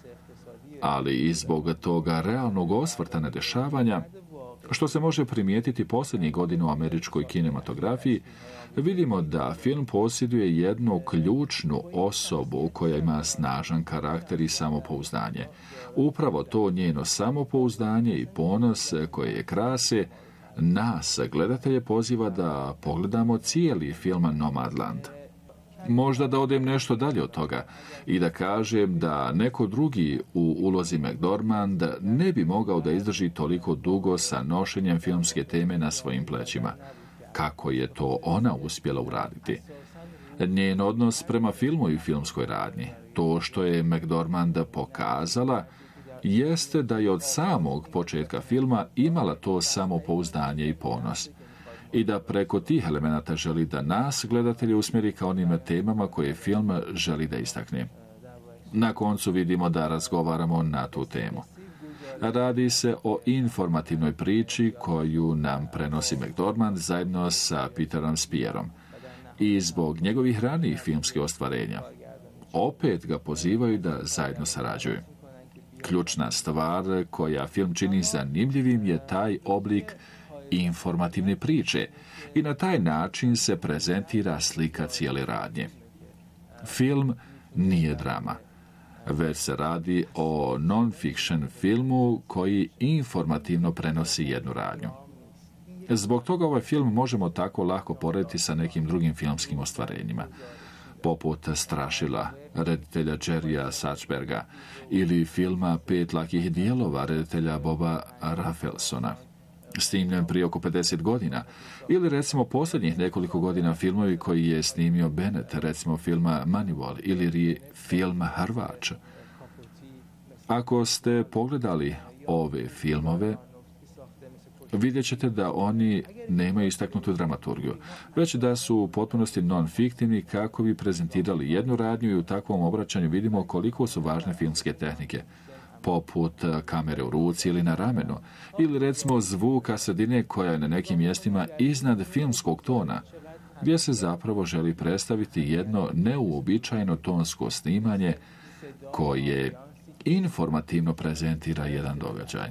ali i zbog toga realnog osvrta na dešavanja, što se može primijetiti posljednjih godina u američkoj kinematografiji, vidimo da film posjeduje jednu ključnu osobu koja ima snažan karakter i samopouzdanje. Upravo to njeno samopouzdanje i ponos koje je krase, nas, gledatelje, poziva da pogledamo cijeli film Nomadland. Možda da odem nešto dalje od toga i da kažem da neko drugi u ulozi McDormand ne bi mogao da izdrži toliko dugo sa nošenjem filmske teme na svojim plećima. Kako je to ona uspjela uraditi? Njen odnos prema filmu i filmskoj radnji, to što je McDormand pokazala, jeste da je od samog početka filma imala to samopouzdanje i ponos. I da preko tih elemenata želi da nas, gledatelje, usmjeri ka onim temama koje film želi da istakne. Na koncu vidimo da razgovaramo na tu temu. Radi se o informativnoj priči koju nam prenosi McDormand zajedno sa Peterom Spierom. I zbog njegovih ranijih filmskih ostvarenja, opet ga pozivaju da zajedno sarađuju. Ključna stvar koja film čini zanimljivim je taj oblik informativne priče i na taj način se prezentira slika cijele radnje. Film nije drama, već se radi o non-fiction filmu koji informativno prenosi jednu radnju. Zbog toga ovaj film možemo tako lako porediti sa nekim drugim filmskim ostvarenjima, poput Strašila reditelja Jerrya Sachsberga ili filma Pet lakih dijelova reditelja Boba Rafelsona, snimljen prije oko pedeset godina, ili recimo posljednjih nekoliko godina filmovi koji je snimio Bennett, recimo filma Moneyball ili film Hrvač. Ako ste pogledali ove filmove, vidjet ćete da oni nemaju istaknutu dramaturgiju, već da su u potpunosti non-fiktivni kako bi prezentirali jednu radnju i u takvom obraćanju vidimo koliko su važne filmske tehnike, poput kamere u ruci ili na ramenu, ili recimo zvuka sredine koja je na nekim mjestima iznad filmskog tona, gdje se zapravo želi predstaviti jedno neuobičajeno tonsko snimanje koje informativno prezentira jedan događaj.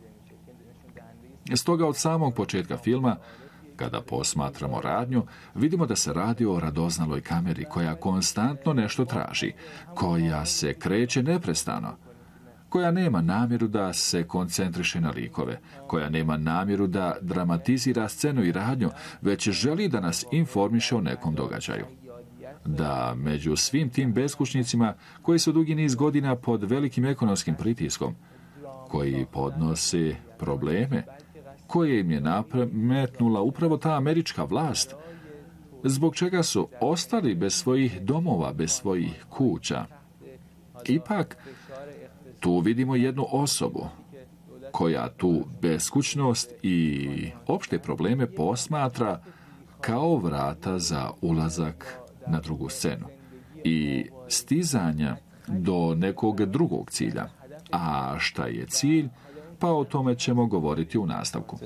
Stoga od samog početka filma, kada posmatramo radnju, vidimo da se radi o radoznaloj kameri koja konstantno nešto traži, koja se kreće neprestano, koja nema namjeru da se koncentriše na likove, koja nema namjeru da dramatizira scenu i radnju, već želi da nas informiše o nekom događaju. Da među svim tim beskućnicima koji su dugi niz godina pod velikim ekonomskim pritiskom, koji podnose probleme, koje im je nametnula upravo ta američka vlast, zbog čega su ostali bez svojih domova, bez svojih kuća. Ipak, tu vidimo jednu osobu koja tu beskućnost i opšte probleme posmatra kao vrata za ulazak na drugu scenu i stizanja do nekog drugog cilja. A šta je cilj? Pa o tome ćemo govoriti u nastavku.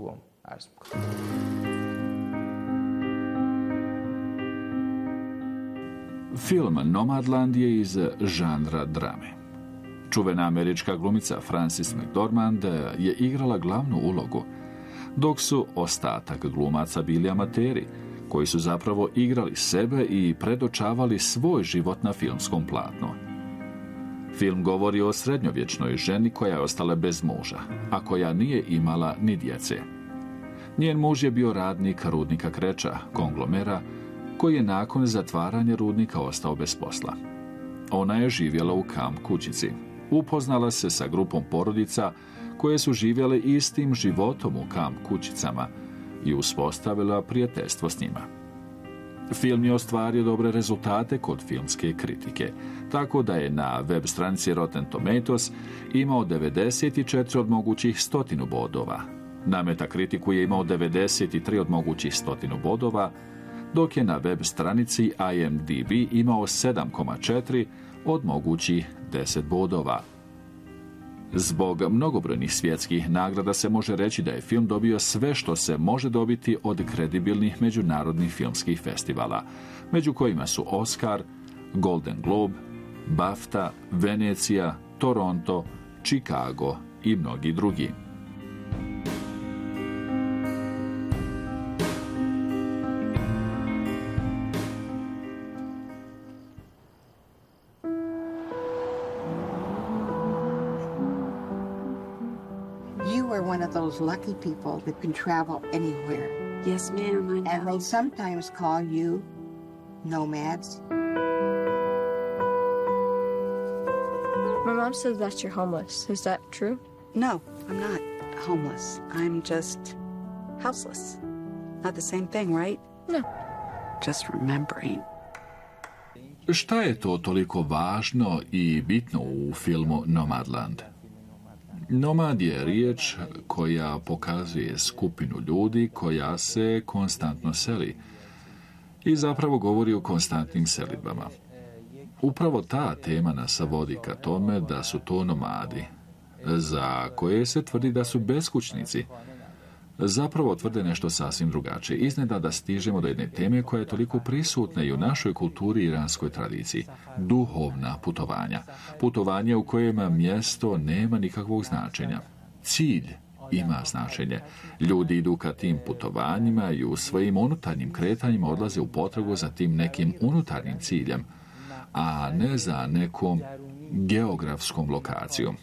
Film Nomadland je iz žanra drame. Čuvena američka glumica Frances McDormand je igrala glavnu ulogu, dok su ostatak glumaca bili amateri, koji su zapravo igrali sebe i predočavali svoj život na filmskom platnu. Film govori o srednjovječnoj ženi koja je ostala bez muža, a koja nije imala ni djece. Njen muž je bio radnik rudnika Kreča, konglomera, koji je nakon zatvaranja rudnika ostao bez posla. Ona je živjela u kamp kućici. Upoznala se sa grupom porodica koje su živjele istim životom u kamp kućicama i uspostavila prijateljstvo s njima. Film je ostvario dobre rezultate kod filmske kritike, tako da je na web stranici Rotten Tomatoes imao devedeset četiri od mogućih stotinu bodova. Na Metakritiku je imao devedeset tri od mogućih stotinu bodova, dok je na web stranici I M D B imao sedam zarez četiri od mogućih deset bodova. Zbog mnogobrojnih svjetskih nagrada se može reći da je film dobio sve što se može dobiti od kredibilnih međunarodnih filmskih festivala, među kojima su Oscar, Golden Globe, BAFTA, Venecija, Toronto, Chicago i mnogi drugi. Those lucky people that can travel anywhere. Yes, ma'am, I know. And they sometimes call you nomads. My mom says that you're homeless. Is that true? No, I'm not homeless. I'm just houseless. Not the same thing, right? No. Just remembering. Šta je to toliko važno i bitno u filmu Nomadland? Nomad je riječ koja pokazuje skupinu ljudi koja se konstantno seli i zapravo govori o konstantnim selidbama. Upravo ta tema nas vodi ka tome da su to nomadi, za koje se tvrdi da su beskućnici. Zapravo tvrde nešto sasvim drugačije. Iznenada stižemo do jedne teme koja je toliko prisutna i u našoj kulturi i iranskoj tradiciji. Duhovna putovanja. Putovanje u kojem mjesto nema nikakvog značenja. Cilj ima značenje. Ljudi idu ka tim putovanjima i u svojim unutarnjim kretanjima odlaze u potragu za tim nekim unutarnjim ciljem, a ne za nekom geografskom lokacijom.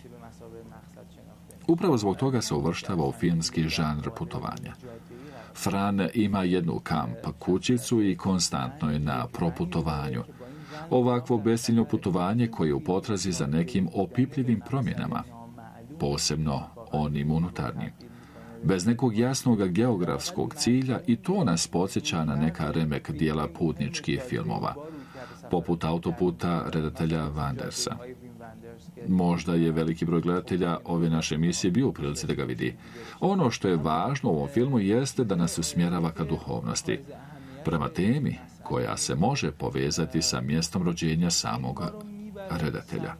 Upravo zbog toga se uvrštava u filmski žanr putovanja. Fran ima jednu kamp kućicu i konstantno je na proputovanju. Ovakvo bestiljno putovanje koje je u potrazi za nekim opipljivim promjenama, posebno onim unutarnjim. Bez nekog jasnog geografskog cilja i to nas podsjeća na neka remek dijela putničkih filmova, poput Autoputa redatelja Wandersa. Možda je veliki broj gledatelja ove naše emisije bio u prilici da ga vidi. Ono što je važno u ovom filmu jeste da nas usmjerava ka duhovnosti, prema temi koja se može povezati sa mjestom rođenja samog redatelja.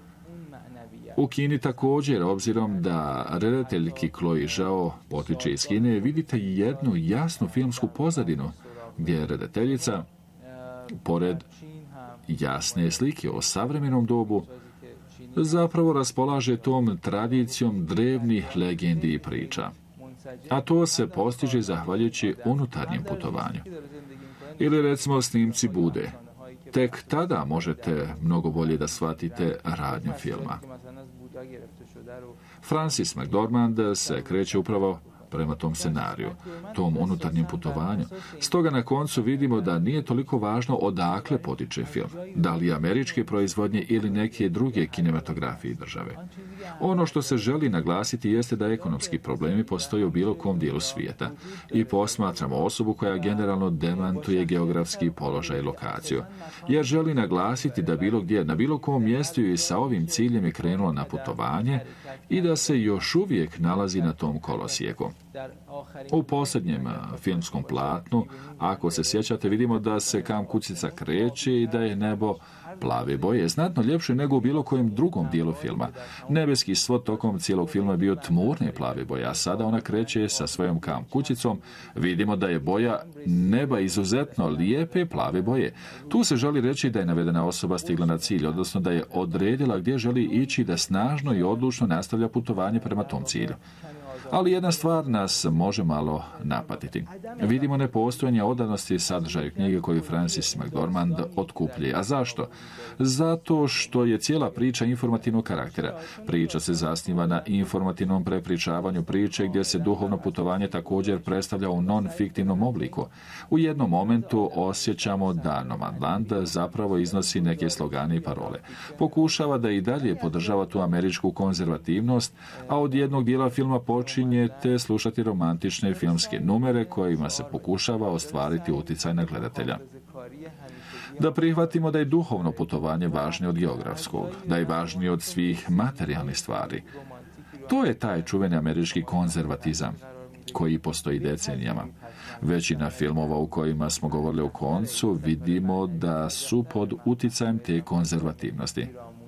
U Kini također, obzirom da redateljki Chloe Zhao potiče iz Kine, vidite jednu jasnu filmsku pozadinu gdje je redateljica, pored jasne slike o savremenom dobu, zapravo raspolaže tom tradicijom drevnih legendi i priča. A to se postiže zahvaljujući unutarnjem putovanju. Ili recimo snimci Bude. Tek tada možete mnogo bolje da shvatite radnju filma. Francis McDormand se kreće upravo prema tom scenariju, tom unutarnjem putovanju. Stoga na koncu vidimo da nije toliko važno odakle potiče film, da li američke proizvodnje ili neke druge kinematografije države. Ono što se želi naglasiti jeste da ekonomski problemi postoje u bilo kom dijelu svijeta i posmatramo osobu koja generalno demantuje geografski položaj i lokaciju, jer želi naglasiti da bilo gdje, na bilo kom mjestu i sa ovim ciljem je krenula na putovanje i da se još uvijek nalazi na tom kolosijeku. U posljednjem filmskom platnu, ako se sjećate, vidimo da se kamp kućica kreće i da je nebo plave boje, znatno ljepše nego u bilo kojem drugom dijelu filma. Nebeski svod tokom cijelog filma je bio tmurne plave boje, a sada ona kreće sa svojom kamp kućicom. Vidimo da je boja neba izuzetno lijepe plave boje. Tu se želi reći da je navedena osoba stigla na cilj, odnosno da je odredila gdje želi ići, da snažno i odlučno nastavlja putovanje prema tom cilju. Ali jedna stvar nas može malo napatiti. Vidimo nepostojanje odanosti sadržaju knjige koju Francis McDormand otkupljuje. A zašto? Zato što je cijela priča informativnog karaktera. Priča se zasniva na informativnom prepričavanju priče gdje se duhovno putovanje također predstavlja u non-fiktivnom obliku. U jednom momentu osjećamo da Nomadland zapravo iznosi neke slogane i parole. Pokušava da i dalje podržava tu američku konzervativnost, a od jednog dijela filma počinjete slušati romantične filmske numere kojima se pokušava ostvariti utjecaj na gledatelja. Da prihvatimo da je duhovno putovanje važnije od geografskog, da je važnije od svih materijalnih stvari. To je taj čuveni američki konzervatizam. koji postoji decenijama. Većina filmova u kojima smo govorili o koncu vidimo da su pod uticajem te konzervativnosti.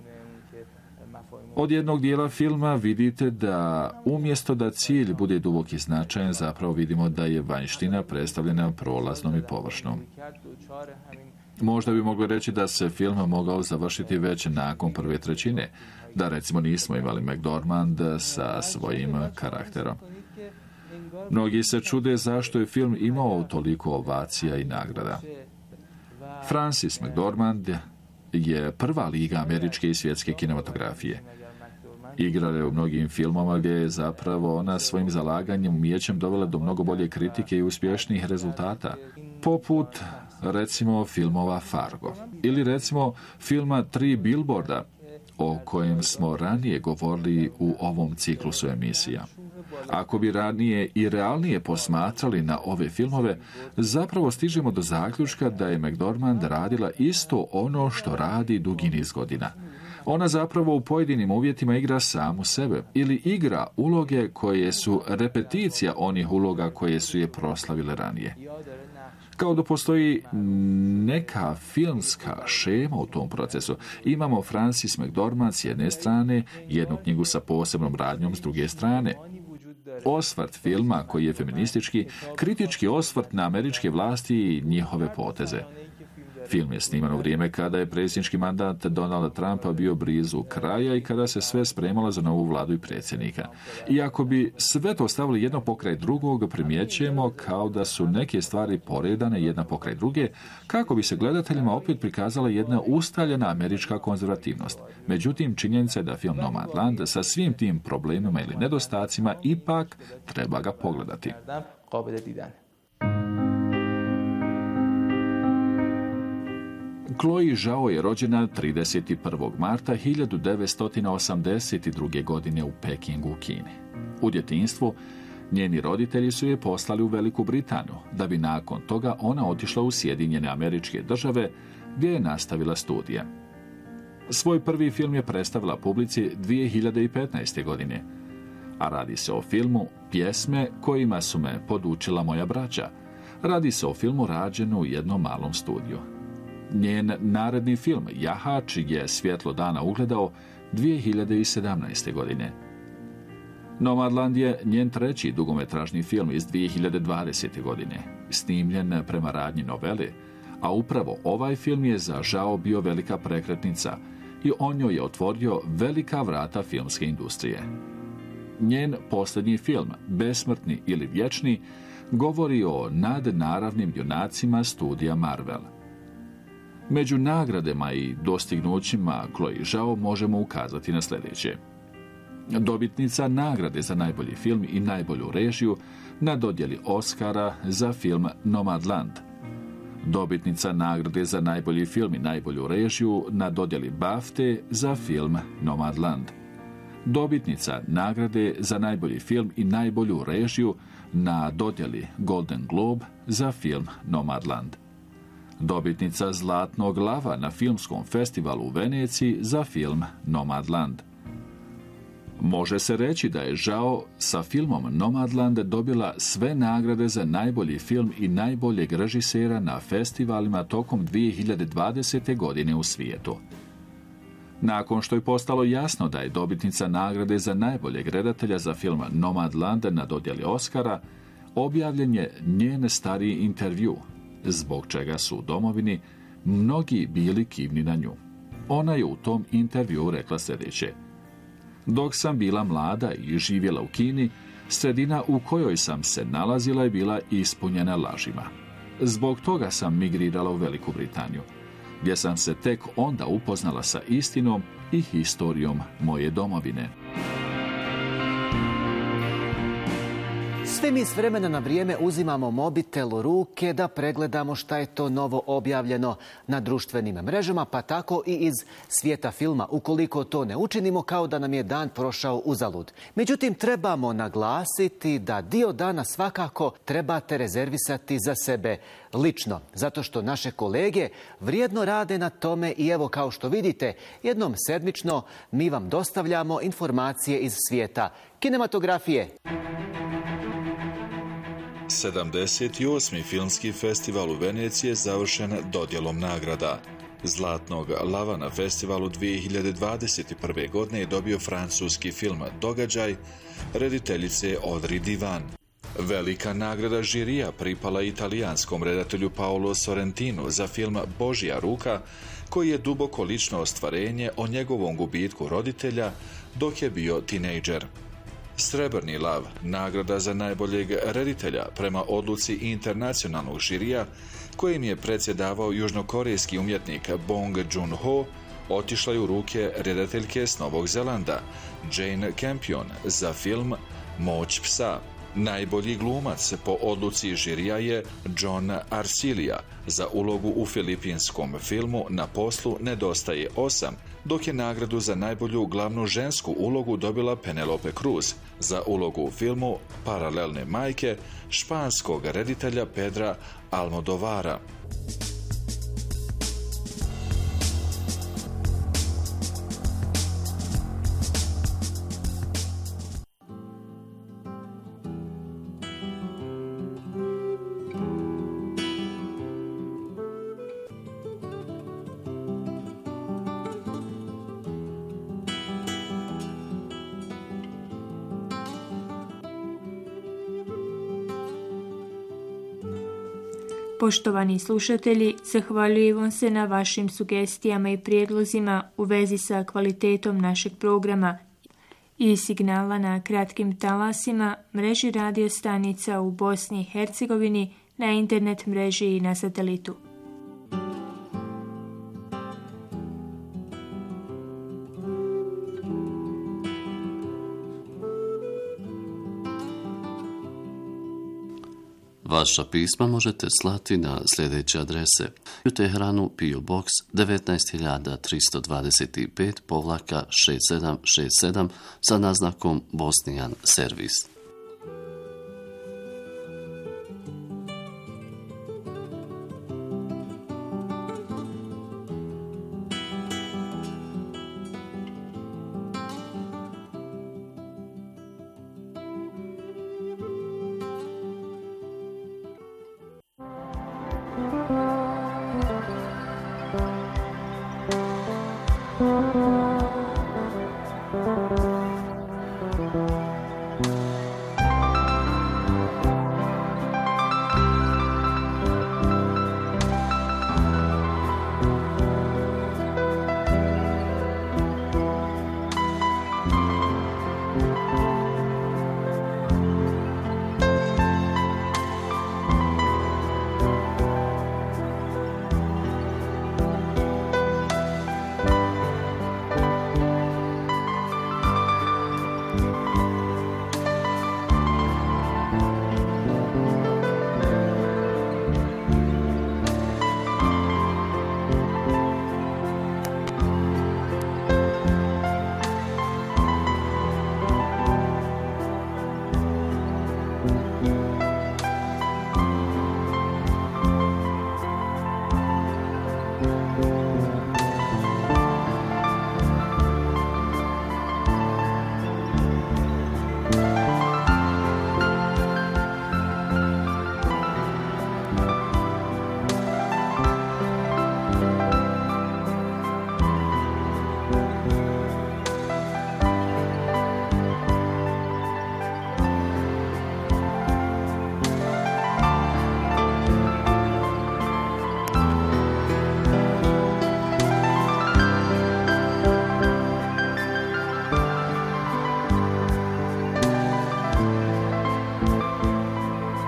Od jednog dijela filma vidite da umjesto da cilj bude dubok i značajan, zapravo vidimo da je vanjština predstavljena prolaznom i površnom. Možda bi mogli reći da se film mogao završiti već nakon prve trećine, da recimo nismo imali McDormand sa svojim karakterom. Mnogi se čude zašto je film imao toliko ovacija i nagrada. Frances McDormand je prva liga američke i svjetske kinematografije. Igrala je u mnogim filmama gdje je zapravo ona svojim zalaganjem umijećem dovela do mnogo bolje kritike i uspješnijih rezultata. Poput, recimo, filmova Fargo. Ili, recimo, filma Tri Billboarda, o kojem smo ranije govorili u ovom ciklusu emisija. Ako bi ranije i realnije posmatrali na ove filmove, zapravo stižemo do zaključka da je McDormand radila isto ono što radi dugi niz godina. Ona zapravo u pojedinim uvjetima igra samu sebe ili igra uloge koje su repeticija onih uloga koje su je proslavile ranije. Kao da postoji neka filmska šema u tom procesu. Imamo Frances McDormand s jedne strane, jednu knjigu sa posebnom radnjom s druge strane. Osvrt filma koji je feministički, kritički osvrt na američke vlasti i njihove poteze. Film je sniman u vrijeme kada je predsjednički mandat Donalda Trumpa bio blizu kraja i kada se sve spremalo za novu vladu i predsjednika. I ako bi sve to stavili jedno pokraj drugog, primjećujemo kao da su neke stvari poredane jedna pokraj druge, kako bi se gledateljima opet prikazala jedna ustaljena američka konzervativnost. Međutim, činjenica je da film Nomadland sa svim tim problemima ili nedostacima ipak treba ga pogledati. Chloe Zhao je rođena trideset prvog marta hiljadu devetsto osamdeset druge. godine u Pekingu u Kini. U djetinjstvu njeni roditelji su je poslali u Veliku Britaniju, da bi nakon toga ona otišla u Sjedinjene Američke Države, gdje je nastavila studije. Svoj prvi film je predstavila publici dvije hiljade petnaeste. godine, a radi se o filmu Pjesme kojima su me podučila moja braća. Radi se o filmu rađenu u jednom malom studiju. Njen naredni film Jahač je svjetlo dana ugledao dvije hiljade sedamnaeste. godine. Nomadland je njen treći dugometražni film iz dvije hiljade dvadesete. godine, snimljen prema radnji novele, a upravo ovaj film je za Zhao bio velika prekretnica i on joj je otvorio velika vrata filmske industrije. Njen posljednji film, Besmrtni ili Vječni, govori o nadnaravnim junacima studija Marvel. Među nagradama i dostignućima Chloe Zhao možemo ukazati na sljedeće. Dobitnica nagrade za najbolji film i najbolju režiju na dodjeli Oscara za film Nomadland. Dobitnica nagrade za najbolji film i najbolju režiju na dodjeli BAFTA za film Nomadland. Dobitnica nagrade za najbolji film i najbolju režiju na dodjeli Golden Globe za film Nomadland. Dobitnica Zlatnog lava na filmskom festivalu u Veneciji za film Nomadland. Može se reći da je Zhao sa filmom Nomadland dobila sve nagrade za najbolji film i najboljeg režisera na festivalima tokom dvije hiljade dvadesete. godine u svijetu. Nakon što je postalo jasno da je dobitnica nagrade za najboljeg redatelja za film Nomadland na dodjeli Oscara, objavljen je njen stariji intervju, zbog čega su u domovini mnogi bili kivni na nju. Ona je u tom intervjuu rekla sljedeće: dok sam bila mlada i živjela u Kini, sredina u kojoj sam se nalazila je bila ispunjena lažima. Zbog toga sam migrirala u Veliku Britaniju, gdje sam se tek onda upoznala sa istinom i historijom moje domovine. Svi mi s vremena na vrijeme uzimamo mobitel u ruke da pregledamo šta je to novo objavljeno na društvenim mrežama, pa tako i iz svijeta filma. Ukoliko to ne učinimo, kao da nam je dan prošao uzalud. Međutim, trebamo naglasiti da dio dana svakako trebate rezervisati za sebe lično, zato što naše kolege vrijedno rade na tome i evo, kao što vidite, jednom sedmično mi vam dostavljamo informacije iz svijeta kinematografije. sedamdeset osmi filmski festival u Veneciji je završen dodjelom nagrada. Zlatnog lava na festivalu dvije hiljade dvadeset prve. godine je dobio francuski film Događaj rediteljice Audrey Divan. Velika nagrada žirija pripala italijanskom redatelju Paolo Sorrentinu za film Božja ruka, koji je duboko lično ostvarenje o njegovom gubitku roditelja dok je bio tinejdžer. Srebrni lav, nagrada za najboljeg reditelja prema odluci internacionalnog žirija, kojim je predsjedavao južnokorejski umjetnik Bong Joon-ho, otišla je u ruke redateljke s Novog Zelanda, Jane Campion, za film Moć psa. Najbolji glumac po odluci žirija je John Arcilija za ulogu u filipinskom filmu Na poslu nedostaje osam, dok je nagradu za najbolju glavnu žensku ulogu dobila Penelope Cruz za ulogu u filmu Paralelne majke španskog reditelja Pedra Almodovara. Poštovani slušatelji, zahvaljujem se na vašim sugestijama i prijedlozima u vezi sa kvalitetom našeg programa i signala na kratkim talasima, mreži radio stanica u Bosni i Hercegovini, na internet mreži i na satelitu. Vaša pisma možete slati na sljedeće adrese: u Teheranu P O Box devetnaest hiljada tristo dvadeset pet povlaka šest sedam šest sedam sa naznakom Bosnijan servis.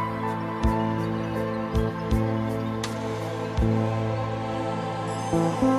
Thank you.